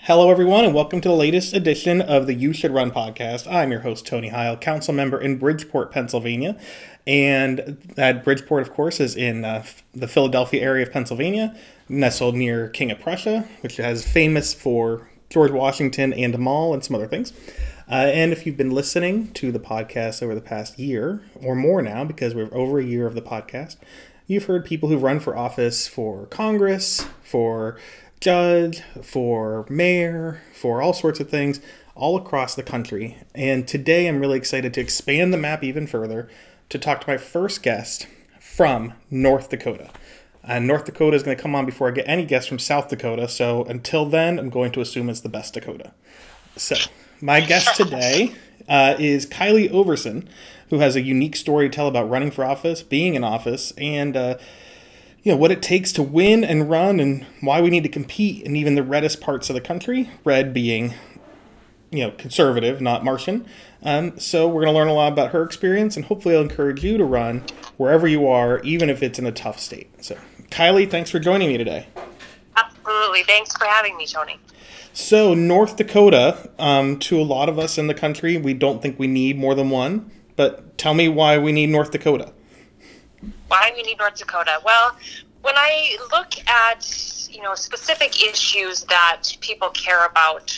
Hello, everyone, and welcome to the latest edition of the You Should Run podcast. I'm your host, Tony Heil, council member in Bridgeport, Pennsylvania. And that Bridgeport, of course, is in the Philadelphia area of Pennsylvania, nestled near King of Prussia, which is famous for George Washington and a mall and some other things. And if you've been listening to the podcast over the past year or more now, because we're over a year of the podcast, you've heard people who've run for office for Congress, for judge, for mayor, for all sorts of things all across the country. And today I'm really excited to expand the map even further to talk to my first guest from North Dakota. North Dakota is going to come on before I get any guests from South Dakota. So until then, I'm going to assume it's the best Dakota. So my guest today is Kylie Overson, who has a unique story to tell about running for office, being in office, and what it takes to win and run and why we need to compete in even the reddest parts of the country, red being, conservative, not Martian. So we're going to learn a lot about her experience, and hopefully I'll encourage you to run wherever you are, even if it's in a tough state. So Kylie, thanks for joining me today. Absolutely. Thanks for having me, Tony. So North Dakota, to a lot of us in the country, we don't think we need more than one, but tell me why we need North Dakota. Why we need North Dakota? Well, when I look at, specific issues that people care about,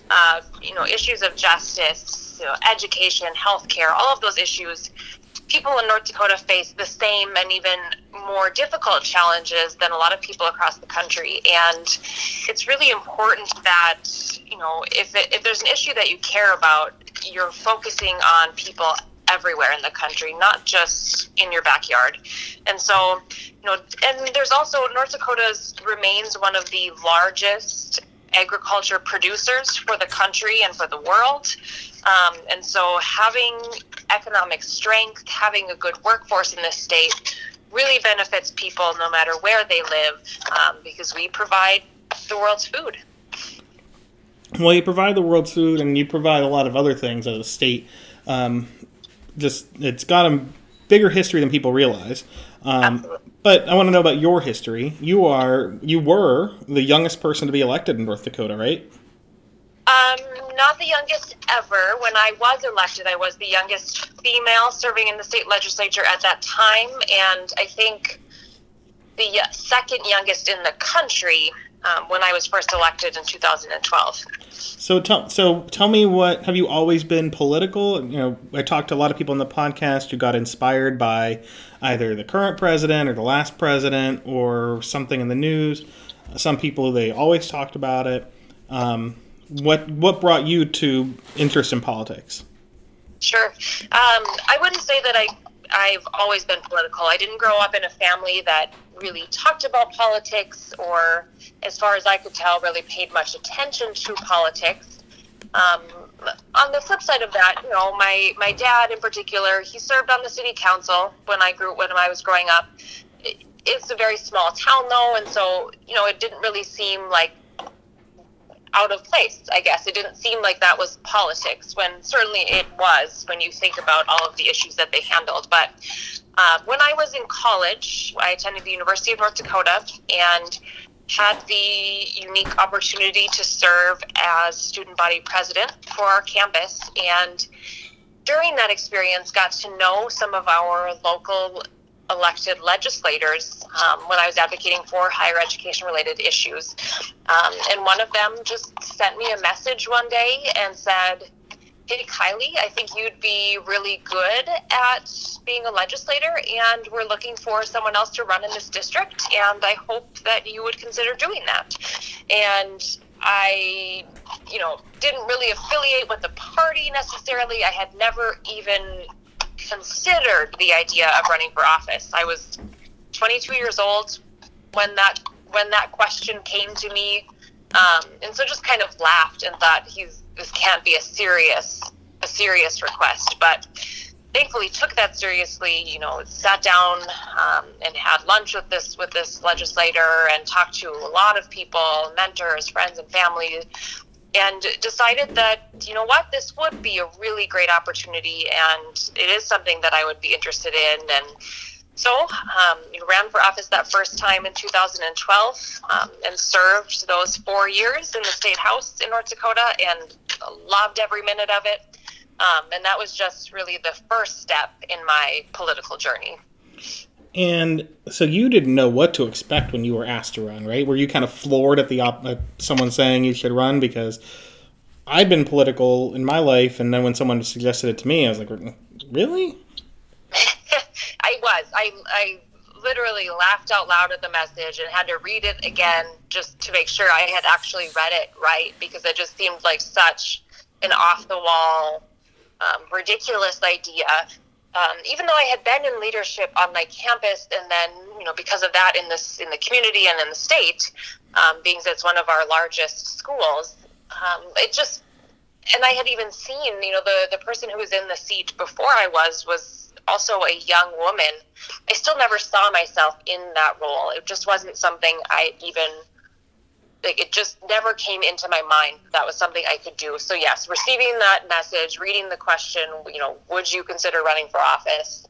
issues of justice, education, healthcare, all of those issues, people in North Dakota face the same and even more difficult challenges than a lot of people across the country. And it's really important that, if there's an issue that you care about, you're focusing on people everywhere in the country, not just in your backyard. And so, and there's also, North Dakota remains one of the largest agriculture producers for the country and for the world. And so having economic strength, having a good workforce in this state really benefits people no matter where they live, because we provide the world's food. Well, you provide the world's food and you provide a lot of other things as a state. It's got a bigger history than people realize. But I want to know about your history. You were the youngest person to be elected in North Dakota, right? Not the youngest ever. When I was elected, I was the youngest female serving in the state legislature at that time, and I think the second youngest in the country when I was first elected in 2012. So tell me, have you always been political? I talked to a lot of people on the podcast who got inspired by either the current president or the last president or something in the news. Some people, they always talked about it. What brought you to interest in politics? Sure. I wouldn't say that I've always been political. I didn't grow up in a family that really talked about politics or, as far as I could tell, really paid much attention to politics. On the flip side of that, my dad in particular, he served on the city council when I was growing up. It's a very small town though, and so, it didn't really seem like out of place, I guess. It didn't seem like that was politics, when certainly it was when you think about all of the issues that they handled. But when I was in college, I attended the University of North Dakota and had the unique opportunity to serve as student body president for our campus. And during that experience, got to know some of our local elected legislators when I was advocating for higher education related issues. And one of them just sent me a message one day and said, "Hey, Kylie, I think you'd be really good at being a legislator, and we're looking for someone else to run in this district, and I hope that you would consider doing that." And I, didn't really affiliate with the party necessarily. I had never even considered the idea of running for office. I was 22 years old when that question came to me, and so just kind of laughed and thought, this can't be a serious request. But thankfully took that seriously. Sat down and had lunch with this legislator and talked to a lot of people, mentors, friends, and family, and decided that, this would be a really great opportunity, and it is something that I would be interested in. And Ran for office that first time in 2012 and served those 4 years in the state house in North Dakota and loved every minute of it. And that was just really the first step in my political journey. And so you didn't know what to expect when you were asked to run, right? Were you kind of floored at someone saying you should run? Because I'd been political in my life, and then when someone suggested it to me, I was like, really? I was. I literally laughed out loud at the message and had to read it again just to make sure I had actually read it right, because it just seemed like such an off-the-wall, ridiculous idea. Even though I had been in leadership on my campus, and then, because of that in the community and in the state, being that it's one of our largest schools, and I had even seen, the person who was in the seat before I was also a young woman. I still never saw myself in that role. It just wasn't something it just never came into my mind that was something I could do. So yes, receiving that message, reading the question, would you consider running for office,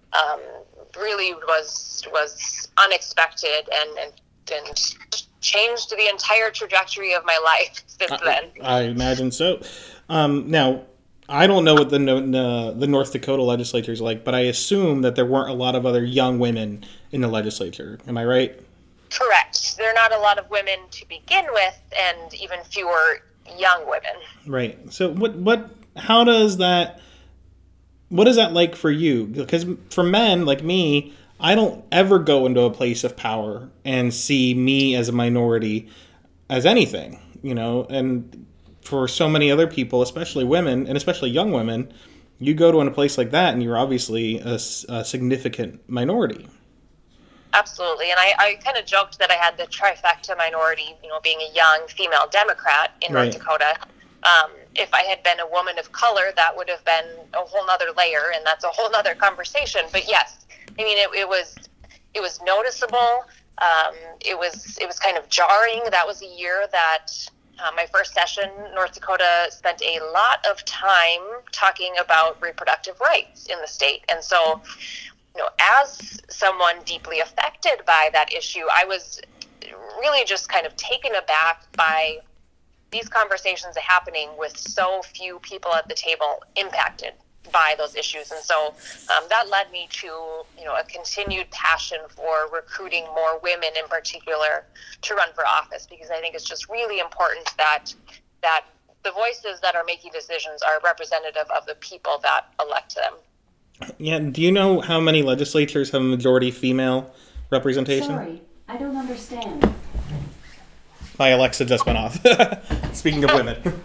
really was unexpected and changed the entire trajectory of my life since then. I imagine so. Now, I don't know what the North Dakota legislature is like, but I assume that there weren't a lot of other young women in the legislature. Am I right? Correct. There are not a lot of women to begin with, and even fewer young women. Right. So what is that like for you? Because for men like me, I don't ever go into a place of power and see me as a minority as anything, and for so many other people, especially women, and especially young women, you go to a place like that and you're obviously a significant minority. Absolutely. And I kind of joked that I had the trifecta minority, being a young female Democrat in North Dakota. If I had been a woman of color, that would have been a whole nother layer, and that's a whole nother conversation. But yes, I mean, it was noticeable. It was kind of jarring. That was a year that my first session, North Dakota spent a lot of time talking about reproductive rights in the state. And so, as someone deeply affected by that issue, I was really just kind of taken aback by these conversations happening with so few people at the table impacted by those issues. And so that led me to, a continued passion for recruiting more women in particular to run for office, because I think it's just really important that the voices that are making decisions are representative of the people that elect them. Yeah, do you know how many legislatures have a majority female representation? Sorry, I don't understand. My Alexa just went off. Speaking of women.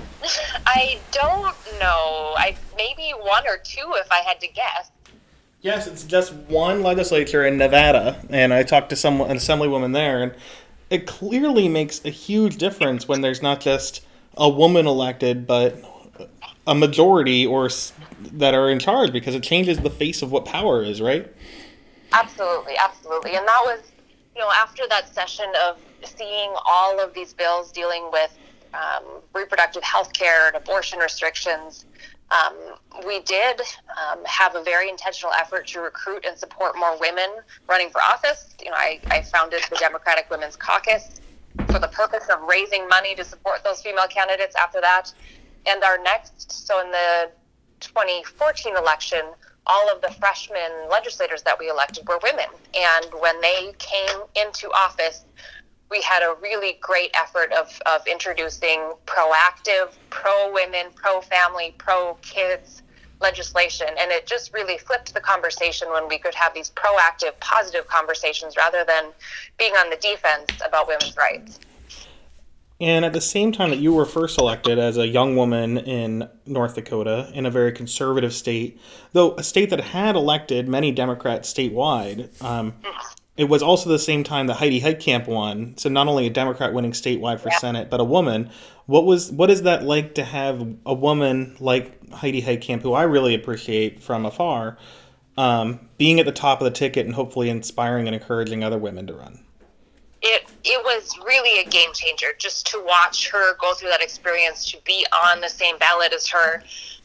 I don't know. Maybe one or two if I had to guess. Yes, it's just one legislature in Nevada, and I talked to an assemblywoman there, and it clearly makes a huge difference when there's not just a woman elected, but a majority that are in charge, because it changes the face of what power is, right? Absolutely. And that was, after that session of seeing all of these bills dealing with reproductive health care and abortion restrictions, we did have a very intentional effort to recruit and support more women running for office. I founded the Democratic Women's Caucus for the purpose of raising money to support those female candidates after that. And so in the 2014 election, all of the freshman legislators that we elected were women. And when they came into office, we had a really great effort of introducing proactive, pro-women, pro-family, pro-kids legislation. And it just really flipped the conversation when we could have these proactive, positive conversations rather than being on the defense about women's rights. And at the same time that you were first elected as a young woman in North Dakota, in a very conservative state, though a state that had elected many Democrats statewide, it was also the same time that Heidi Heitkamp won. So not only a Democrat winning statewide for Senate, but a woman. What is that like to have a woman like Heidi Heitkamp, who I really appreciate from afar, being at the top of the ticket and hopefully inspiring and encouraging other women to run? It was really a game changer just to watch her go through that experience, to be on the same ballot as her,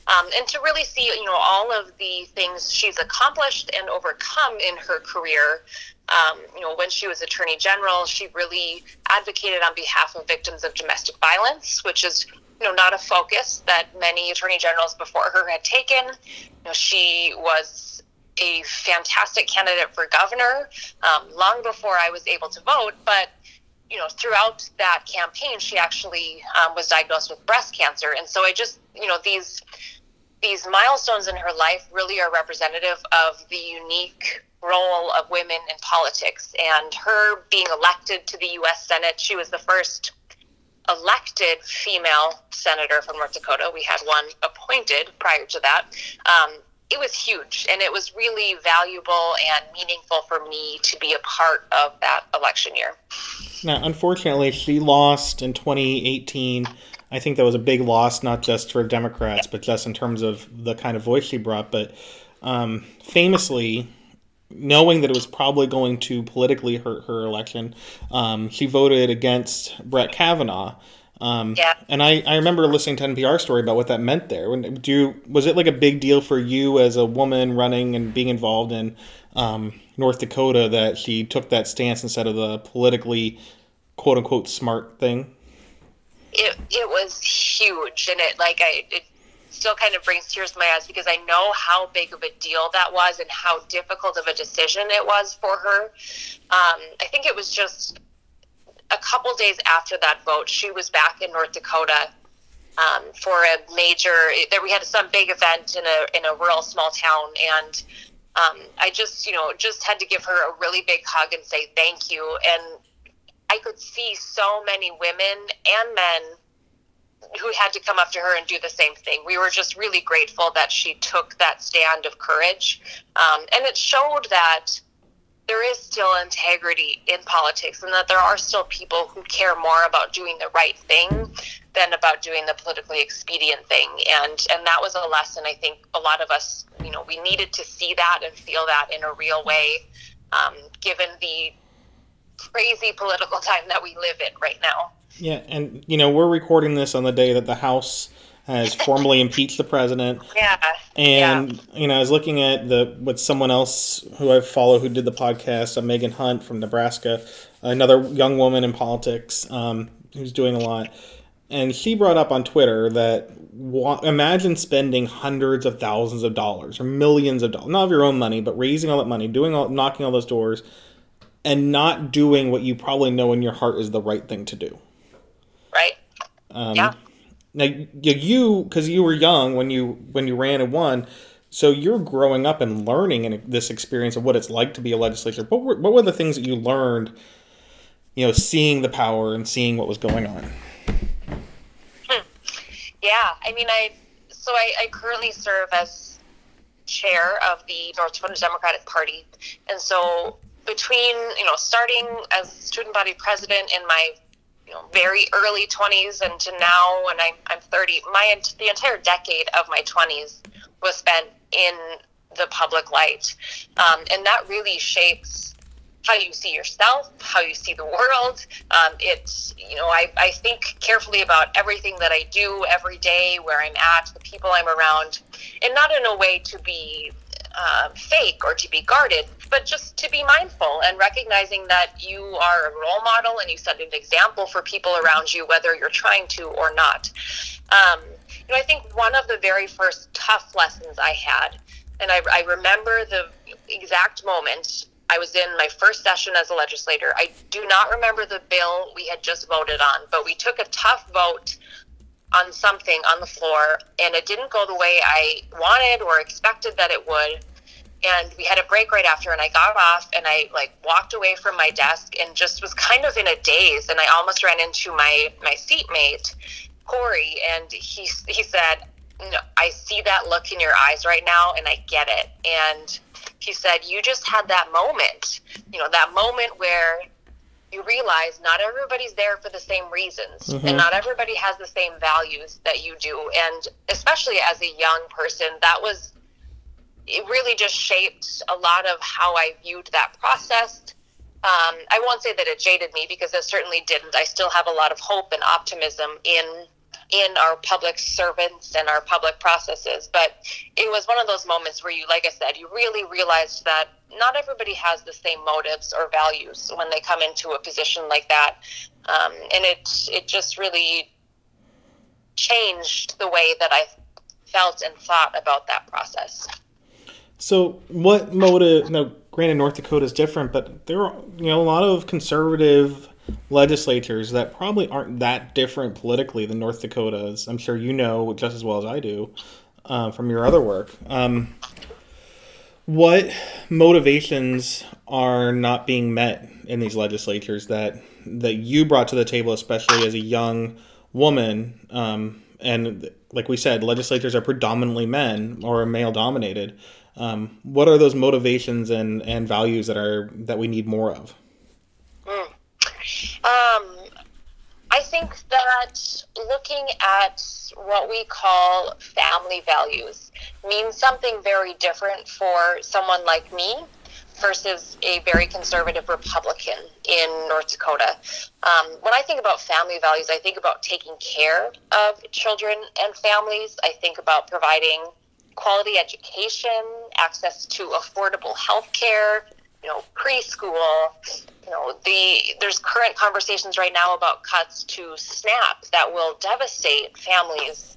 And to really see, all of the things she's accomplished and overcome in her career. When she was Attorney General, she really advocated on behalf of victims of domestic violence, which is, not a focus that many Attorney Generals before her had taken. She was a fantastic candidate for governor long before I was able to vote, but throughout that campaign, she actually was diagnosed with breast cancer. And so I just, these milestones in her life really are representative of the unique role of women in politics. And her being elected to the U.S. Senate, she was the first elected female senator from North Dakota. We had one appointed prior to that. It was huge, and it was really valuable and meaningful for me to be a part of that election year. Now, unfortunately, she lost in 2018. I think that was a big loss, not just for Democrats, but just in terms of the kind of voice she brought. But famously, knowing that it was probably going to politically hurt her election, she voted against Brett Kavanaugh. And I remember listening to NPR story about what that meant there. Was it like a big deal for you as a woman running and being involved in North Dakota that she took that stance instead of the politically quote unquote smart thing? It was huge, and it still kind of brings tears to my eyes because I know how big of a deal that was and how difficult of a decision it was for her. I think it was just a couple days after that vote, she was back in North Dakota for a major. We had some big event in a rural small town, and I just had to give her a really big hug and say thank you. And I could see so many women and men who had to come up to her and do the same thing. We were just really grateful that she took that stand of courage, and it showed that there is still integrity in politics and that there are still people who care more about doing the right thing than about doing the politically expedient thing. And that was a lesson I think a lot of us, we needed to see that and feel that in a real way, given the crazy political time that we live in right now. Yeah, and, we're recording this on the day that the House has formally impeached the president. Yeah. And, I was looking at with someone else who I follow who did the podcast, Megan Hunt from Nebraska, another young woman in politics who's doing a lot. And she brought up on Twitter that imagine spending hundreds of thousands of dollars or millions of dollars, not of your own money, but raising all that money, knocking all those doors, and not doing what you probably know in your heart is the right thing to do. Right. Yeah. Now, because you were young when you ran and won, so you're growing up and learning in this experience of what it's like to be a legislator. What were the things that you learned, seeing the power and seeing what was going on? Yeah, I mean, I currently serve as chair of the North Dakota Democratic Party, and so between starting as student body president in my very early 20s and to now when I'm 30, the entire decade of my 20s was spent in the public light. And that really shapes how you see yourself, how you see the world. I think carefully about everything that I do every day, where I'm at, the people I'm around, and not in a way to be fake or to be guarded, but just to be mindful and recognizing that you are a role model and you set an example for people around you, whether you're trying to or not. I think one of the very first tough lessons I had, and I remember the exact moment, I was in my first session as a legislator. I do not remember the bill we had just voted on, but we took a tough vote on something on the floor, and it didn't go the way I wanted or expected that it would. And we had a break right after, and I got off and I walked away from my desk and just was kind of in a daze. And I almost ran into my seatmate, Corey, and he said, I see that look in your eyes right now, and I get it. And he said, you just had that moment, that moment where you realize not everybody's there for the same reasons, mm-hmm. and not everybody has the same values that you do. And especially as a young person, it really just shaped a lot of how I viewed that process. I won't say that it jaded me, because it certainly didn't. I still have a lot of hope and optimism in in our public servants and our public processes. But it was one of those moments where you, like I said, you really realized that not everybody has the same motives or values when they come into a position like that. And it just really changed the way that I felt and thought about that process. So what motive, now granted North Dakota is different, but there are, a lot of conservative legislatures that probably aren't that different politically than North Dakota's. I'm sure you know just as well as I do from your other work. What motivations are not being met in these legislatures that you brought to the table, especially as a young woman? And like we said, legislatures are predominantly men or male dominated. What are those motivations and values that we need more of? I think that looking at what we call family values means something very different for someone like me versus a very conservative Republican in North Dakota. When I think about family values, I think about taking care of children and families. I think about providing quality education, access to affordable health care, preschool. There's current conversations right now about cuts to SNAP that will devastate families.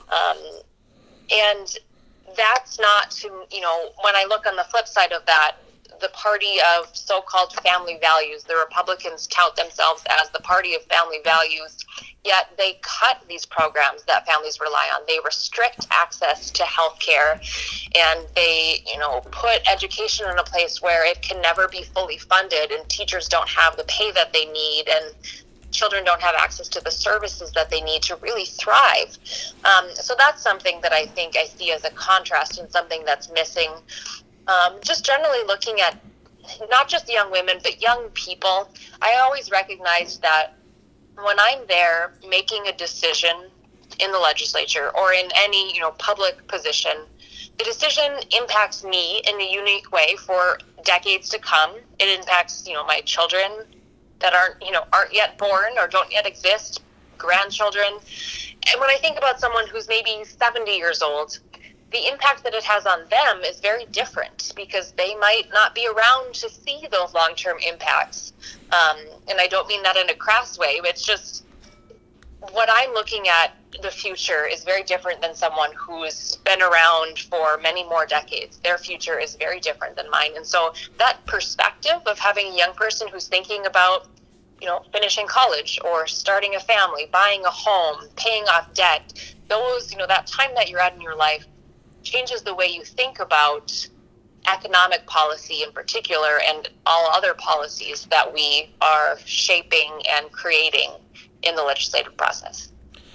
And that's not to, when I look on the flip side of that, the party of so-called family values, the Republicans tout themselves as the party of family values, yet they cut these programs that families rely on. They restrict access to health care, and they, put education in a place where it can never be fully funded, and teachers don't have the pay that they need, and children don't have access to the services that they need to really thrive. So that's something that I think I see as a contrast and something that's missing. Just generally looking at not just young women, but young people, I always recognize that when I'm there making a decision in the legislature or in any, public position, the decision impacts me in a unique way for decades to come. It impacts, my children that aren't yet born or don't yet exist, grandchildren. And when I think about someone who's maybe 70 years old, the impact that it has on them is very different because they might not be around to see those long-term impacts. And I don't mean that in a crass way. It's just what I'm looking at the future is very different than someone who's been around for many more decades. Their future is very different than mine. And so that perspective of having a young person who's thinking about, finishing college or starting a family, buying a home, paying off debt, those, that time that you're at in your life changes the way you think about economic policy in particular and all other policies that we are shaping and creating in the legislative process.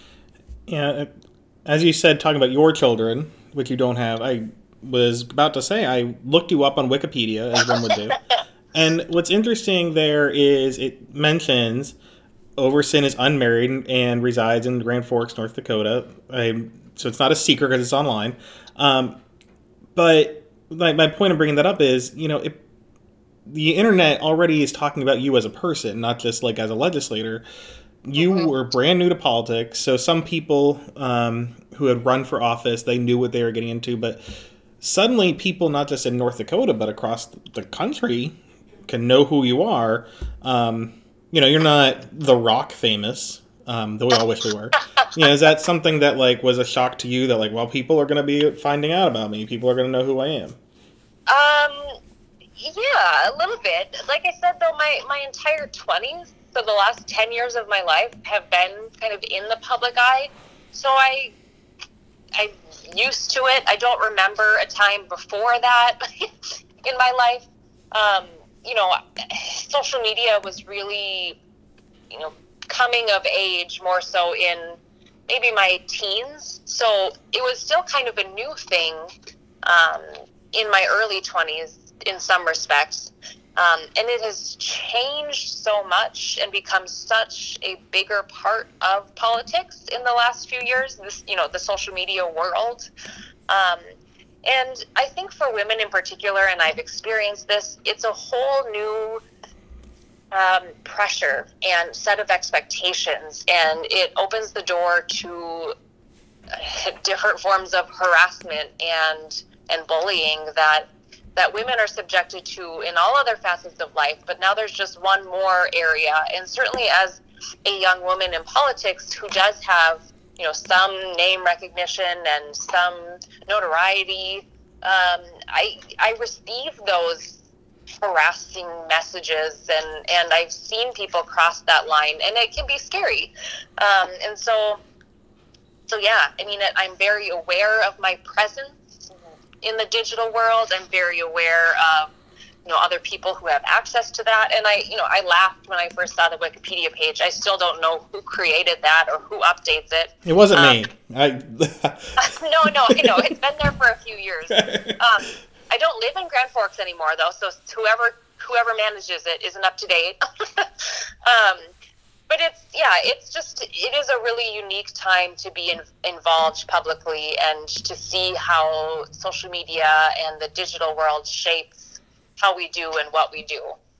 Yeah, as you said, talking about your children, which you don't have, I was about to say, I looked you up on Wikipedia, as one would do. And what's interesting there is it mentions Overson is unmarried and resides in Grand Forks, North Dakota. So it's not a secret because it's online. But my point of bringing that up is, the internet already is talking about you as a person, not just like as a legislator. You were brand new to politics, so some people who had run for office, they knew what they were getting into. But suddenly, people not just in North Dakota but across the country can know who you are. You're not The Rock famous, though we all wish we were. Is that something that was a shock to you that people are going to be finding out about me? People are going to know who I am? Yeah, a little bit. Like I said, though, my entire 20s, so the last 10 years of my life have been kind of in the public eye. So I'm used to it. I don't remember a time before that in my life. Social media was really, coming of age more so in maybe my teens. So it was still kind of a new thing in my early 20s in some respects. And it has changed so much and become such a bigger part of politics in the last few years, the social media world. And I think for women in particular, and I've experienced this, it's a whole new pressure and set of expectations, and it opens the door to different forms of harassment and bullying that women are subjected to in all other facets of life. But now there's just one more area, and certainly as a young woman in politics who does have, some name recognition and some notoriety, I receive those harassing messages, and I've seen people cross that line, and it can be scary. And so yeah, I mean, I'm very aware of my presence in the digital world. I'm very aware of, other people who have access to that. And I laughed when I first saw the Wikipedia page. I still don't know who created that or who updates it. It wasn't me. No, I know. It's been there for a few years. I don't live in Grand Forks anymore, though, so whoever manages it isn't up to date. But it is a really unique time to be involved publicly and to see how social media and the digital world shapes how we do and what we do.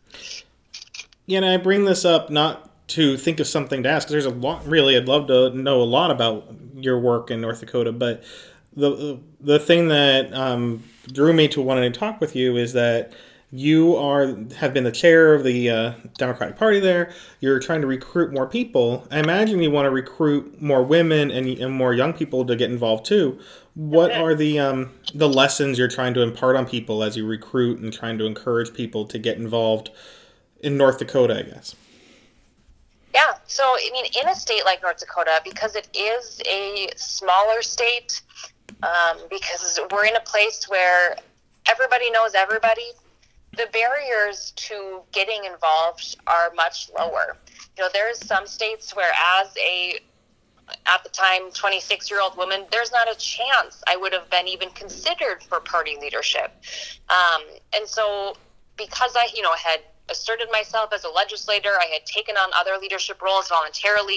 Yeah, and I bring this up not to think of something to ask, because there's a lot, really, I'd love to know a lot about your work in North Dakota, but the thing that drew me to wanting to talk with you is that you have been the chair of the Democratic Party there. You're trying to recruit more people. I imagine you want to recruit more women and more young people to get involved too. What are the lessons you're trying to impart on people as you recruit and trying to encourage people to get involved in North Dakota, I guess? Yeah, so I mean, in a state like North Dakota, because it is a smaller state, because we're in a place where everybody knows everybody, the barriers to getting involved are much lower. There's some states where at the time, 26-year-old woman, there's not a chance I would have been even considered for party leadership. And so because I, had asserted myself as a legislator, I had taken on other leadership roles voluntarily,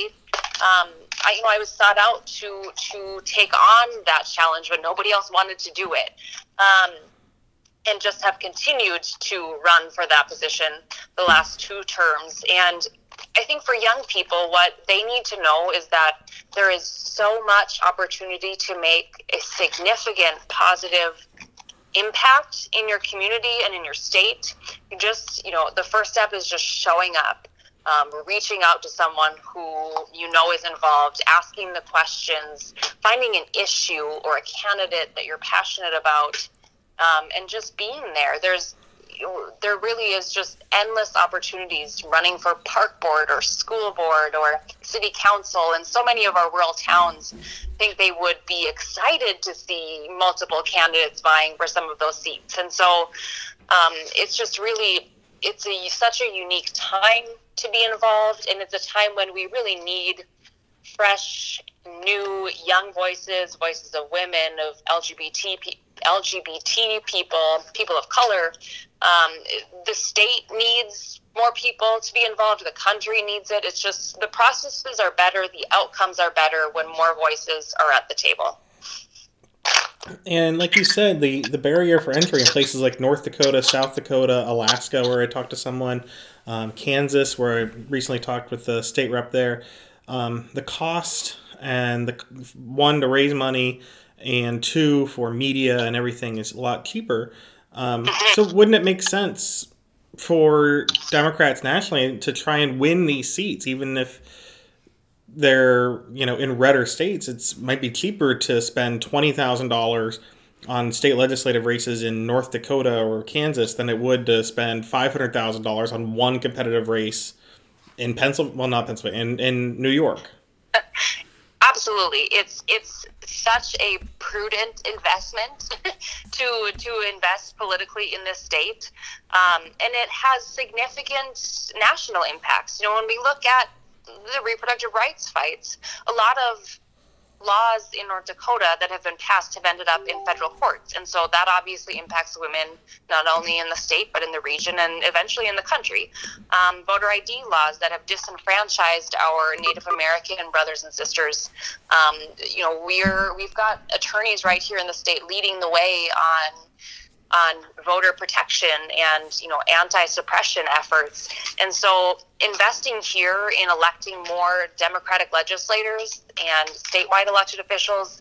I was sought out to take on that challenge when nobody else wanted to do it. And just have continued to run for that position the last 2 terms. And I think for young people, what they need to know is that there is so much opportunity to make a significant positive impact in your community and in your state. You just, the first step is just showing up, reaching out to someone who is involved, asking the questions, finding an issue or a candidate that you're passionate about, and just being there. There really is just endless opportunities running for park board or school board or city council, and so many of our rural towns think they would be excited to see multiple candidates vying for some of those seats. And so it's just really, such a unique time to be involved, and it's a time when we really need fresh, new, young voices of women, of LGBT people, people of color. The state needs more people to be involved. The country needs it. It's just the processes are better. The outcomes are better when more voices are at the table. And like you said, the barrier for entry in places like North Dakota, South Dakota, Alaska, where I talked to someone, Kansas, where I recently talked with the state rep there, the cost and one, to raise money, and 2, for media and everything is a lot cheaper. So wouldn't it make sense for Democrats nationally to try and win these seats, even if they're, in redder states? It might be cheaper to spend $20,000 on state legislative races in North Dakota or Kansas than it would to spend $500,000 on one competitive race in in New York. Absolutely. It's such a prudent investment to invest politically in this state. And it has significant national impacts. When we look at the reproductive rights fights, a lot of laws in North Dakota that have been passed have ended up in federal courts. And so that obviously impacts women not only in the state, but in the region and eventually in the country. Voter ID laws that have disenfranchised our Native American brothers and sisters. We've got attorneys right here in the state leading the way on on voter protection and, anti-suppression efforts. And so investing here in electing more Democratic legislators and statewide elected officials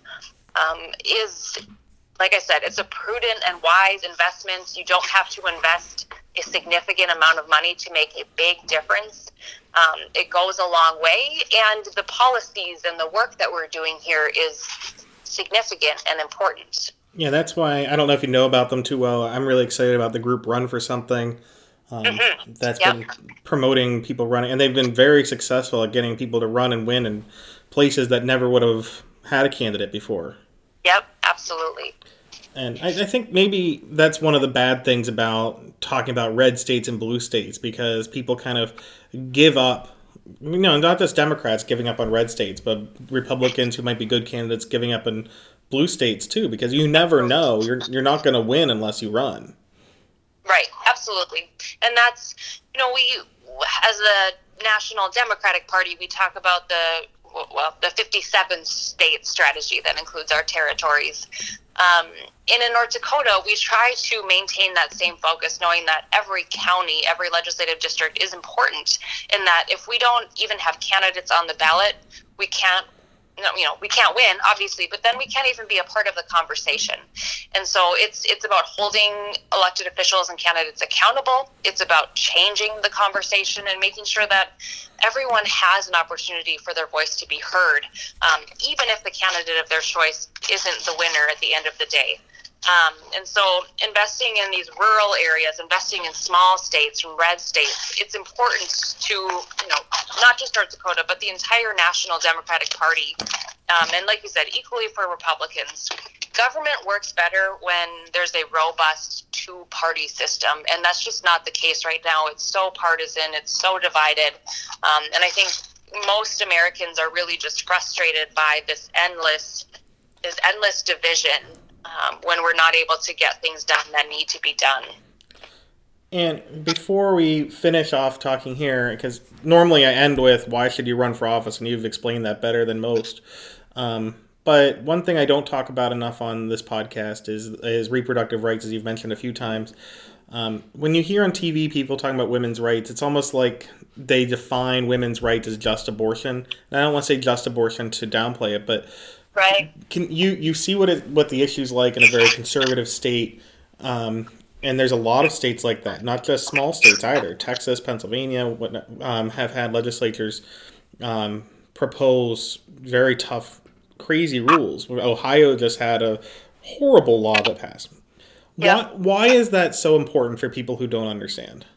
is, like I said, it's a prudent and wise investment. You don't have to invest a significant amount of money to make a big difference. It goes a long way, and the policies and the work that we're doing here is significant and important. Yeah, that's why, I don't know if you know about them too well. I'm really excited about the group Run for Something. That's been promoting people running, and they've been very successful at getting people to run and win in places that never would have had a candidate before. Yep, absolutely. And I think maybe that's one of the bad things about talking about red states and blue states, because people kind of give up, not just Democrats giving up on red states, but Republicans who might be good candidates giving up on blue states too, because you never know. You're not going to win unless you run. Right, absolutely. And that's, we, as a National Democratic Party, we talk about the 57 state strategy that includes our territories. And in North Dakota, we try to maintain that same focus, knowing that every county, every legislative district is important, in that if we don't even have candidates on the ballot, we can't win, obviously, but then we can't even be a part of the conversation. And so it's about holding elected officials and candidates accountable. It's about changing the conversation and making sure that everyone has an opportunity for their voice to be heard, even if the candidate of their choice isn't the winner at the end of the day. And so investing in these rural areas, investing in small states, red states, it's important to, not just North Dakota, but the entire National Democratic Party. And like you said, equally for Republicans. Government works better when there's a robust two-party system, and that's just not the case right now. It's so partisan, it's so divided, and I think most Americans are really just frustrated by this endless division when we're not able to get things done that need to be done. And before we finish off talking here, because normally I end with, why should you run for office? And you've explained that better than most. But one thing I don't talk about enough on this podcast is reproductive rights, as you've mentioned a few times. When you hear on TV people talking about women's rights, it's almost like they define women's rights as just abortion. And I don't want to say just abortion to downplay it, but right. Can you see what the issue's like in a very conservative state? And there's a lot of states like that, not just small states either. Texas, Pennsylvania have had legislatures propose very tough, crazy rules. Ohio just had a horrible law that passed. Yeah. Why is that so important for people who don't understand?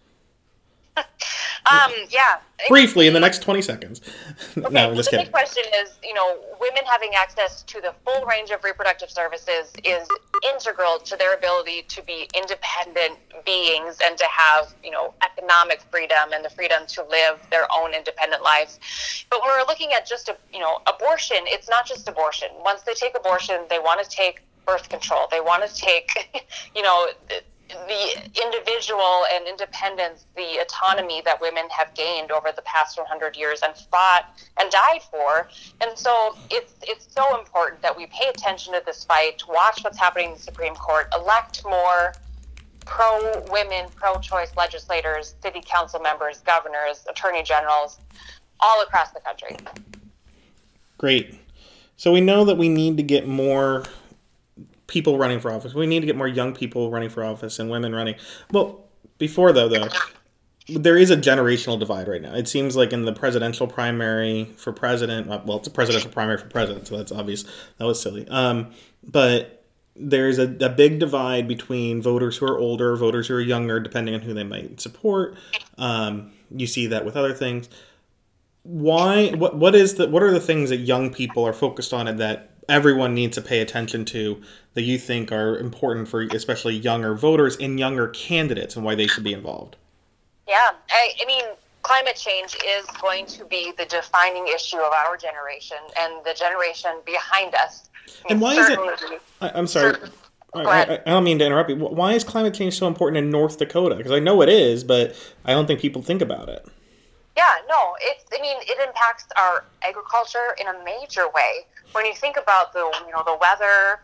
Briefly, in the next 20 seconds. Okay, No, I'm just kidding. The big question is, women having access to the full range of reproductive services is integral to their ability to be independent beings and to have, economic freedom and the freedom to live their own independent lives. But when we're looking at just, abortion, it's not just abortion. Once they take abortion, they want to take birth control. They want to take, the individual and independence, the autonomy that women have gained over the past 100 years and fought and died for. And so it's so important that we pay attention to this fight, watch what's happening in the Supreme Court, elect more pro-women, pro-choice legislators, city council members, governors, attorney generals, all across the country. Great. So we know that we need to get more people running for office. We need to get more young people running for office and women running. Well, before though, there is a generational divide right now. It seems like in the presidential primary for president, well, it's a presidential primary for president, so that's obvious. That was silly. But there's a big divide between voters who are older, voters who are younger, depending on who they might support. You see that with other things. Why? What are the things that young people are focused on and that everyone needs to pay attention to that you think are important for especially younger voters and younger candidates and why they should be involved? Yeah, I mean, climate change is going to be the defining issue of our generation and the generation behind us. And why is it? I'm sorry. I don't mean to interrupt you. Why is climate change so important in North Dakota? Because I know it is, but I don't think people think about it. Yeah, no, it impacts our agriculture in a major way. When you think about the weather,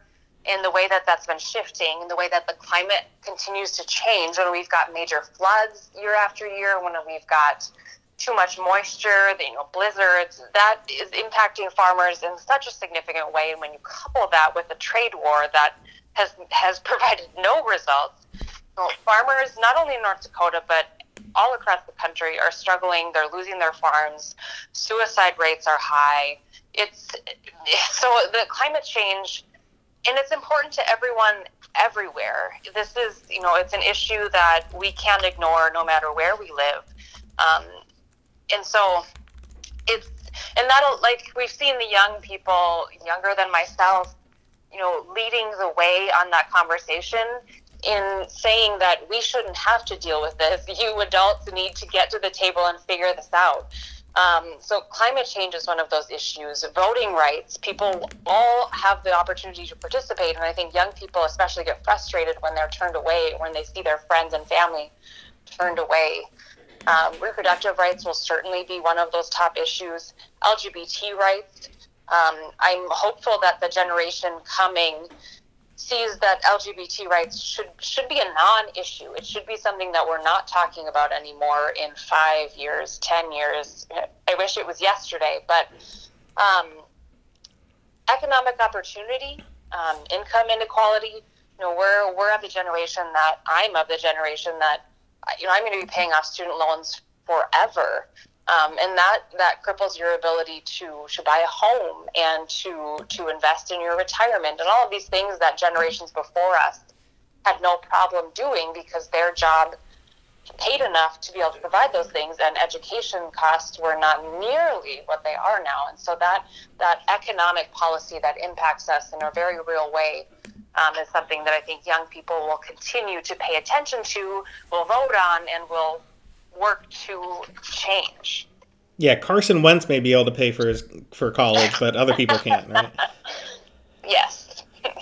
in the way that that's been shifting, in the way that the climate continues to change, when we've got major floods year after year, when we've got too much moisture, blizzards, that is impacting farmers in such a significant way. And when you couple that with a trade war that has provided no results, farmers, not only in North Dakota, but all across the country, are struggling. They're losing their farms. Suicide rates are high. So the climate change, and it's important to everyone everywhere. This is, it's an issue that we can't ignore no matter where we live. And so that'll, like, we've seen the young people, younger than myself, leading the way on that conversation in saying that we shouldn't have to deal with this. You adults need to get to the table and figure this out. So climate change is one of those issues. Voting rights, people all have the opportunity to participate, and I think young people especially get frustrated when they're turned away, when they see their friends and family turned away. Reproductive rights will certainly be one of those top issues. LGBT rights. I'm hopeful that the generation coming sees that LGBT rights should be a non-issue. It should be something that we're not talking about anymore in 5 years, 10 years. I wish it was yesterday, but economic opportunity, income inequality, we're of the generation that, I'm of the generation that, I'm going to be paying off student loans forever. And that cripples your ability to buy a home and to invest in your retirement and all of these things that generations before us had no problem doing because their job paid enough to be able to provide those things, and education costs were not nearly what they are now. And so that economic policy that impacts us in a very real way is something that I think young people will continue to pay attention to, will vote on, and will work to change. Yeah, Carson Wentz may be able to pay for college, but other people can't, right? Yes.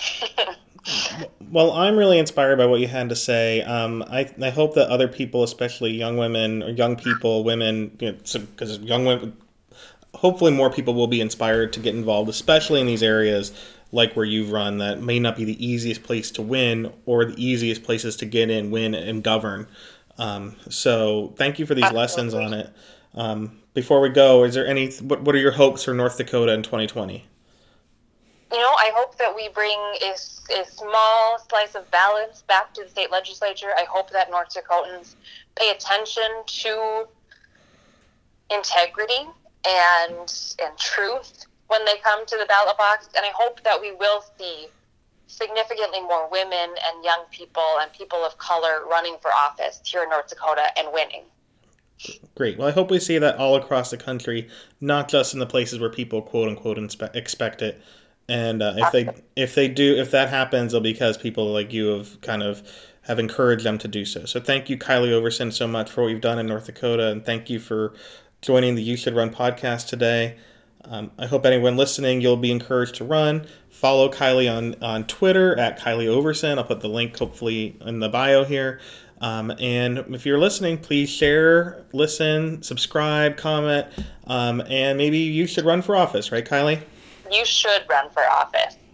Well, I'm really inspired by what you had to say. I hope that other people, especially young women or young people, women, because young women, hopefully more people will be inspired to get involved, especially in these areas like where you've run, that may not be the easiest place to win or the easiest places to get in, win, and govern. So thank you for these lessons on it. Before we go, is there what are your hopes for North Dakota in 2020? I hope that we bring a small slice of balance back to the state legislature. I hope that North Dakotans pay attention to integrity and truth when they come to the ballot box. And I hope that we will see significantly more women and young people and people of color running for office here in North Dakota and winning. Great. Well, I hope we see that all across the country, not just in the places where people quote unquote expect it. And if that happens, it'll be because people like you have encouraged them to do so. So thank you, Kylie Overson, so much for what you've done in North Dakota, and thank you for joining the You Should Run podcast today. I hope anyone listening, you'll be encouraged to run. Follow Kylie on Twitter at Kylie Overson. I'll put the link hopefully in the bio here. And if you're listening, please share, listen, subscribe, comment, and maybe you should run for office, right, Kylie? You should run for office.